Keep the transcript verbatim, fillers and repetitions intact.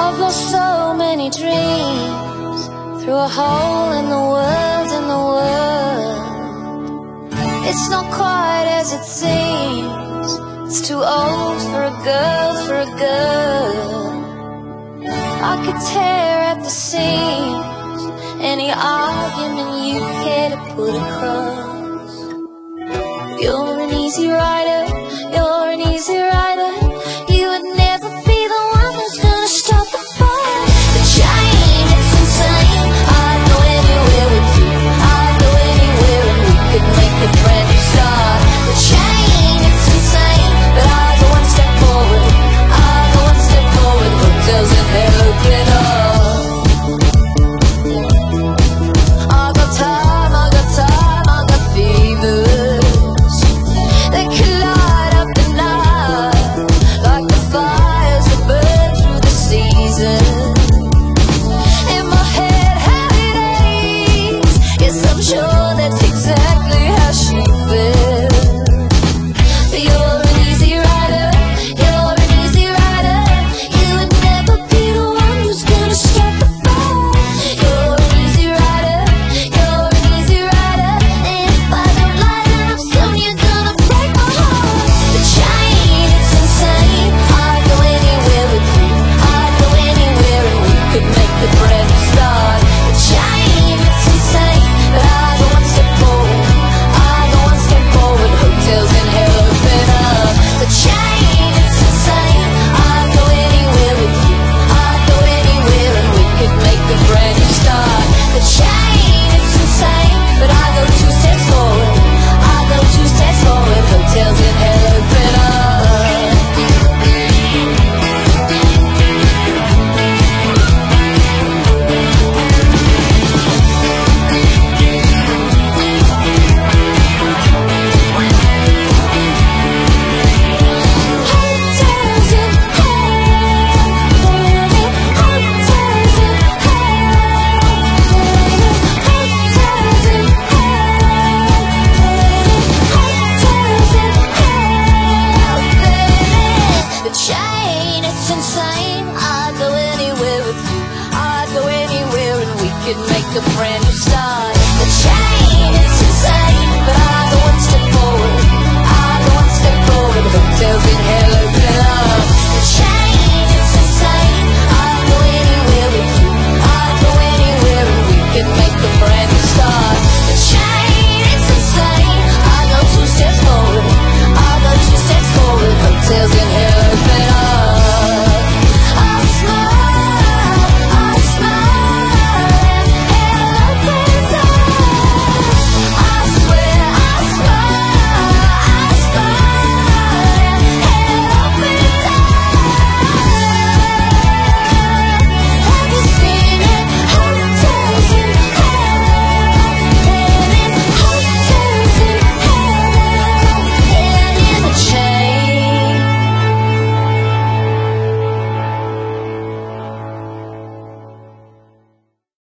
I've lost so many dreams through a hole in the world, in the world. It's not quite as it seems. It's too old for a girl, for a girl. I could tear at the seams any argument you care to put across. You're an easy rider, you're an easy rider. You would never be the one who's gonna stop the fight. The chain, it's insane. I'd go anywhere with you, I'd go anywhere and we could make a brand new start. The chain, it's insane, but I go one step forward, I go one step forward. Hotels in hell open up. I got time, I got time, I got fevers. They collide up the night like the fires that burn through the season. In my head, how it aches. Yes, I'm sure that's exactly how she feels. But you're an easy rider, you're an easy rider. You would never be the one who's gonna stop the fight. You're an easy rider, you're an easy rider. And if I don't lighten up soon, you're gonna break my heart. The chain, it's insane. I'd go anywhere with you, I'd go anywhere and we could make a brand new start. The chain, it's insane, but I go one step forward, I go one step forward. Hotels in hell open up. The chain, it's insane. I'd go anywhere with you, I'd go anywhere and we could make a brand new start. The chain, it's insane, but I go two steps forward, I go two steps forward. Hotels in hell open up. Hotels in hell, baby. Hotels in hell, baby. Hotels in hell, baby. Hotels in hell, baby. The chain, it's insane. I'd go anywhere with you, I'd go anywhere and we could make a brand new start.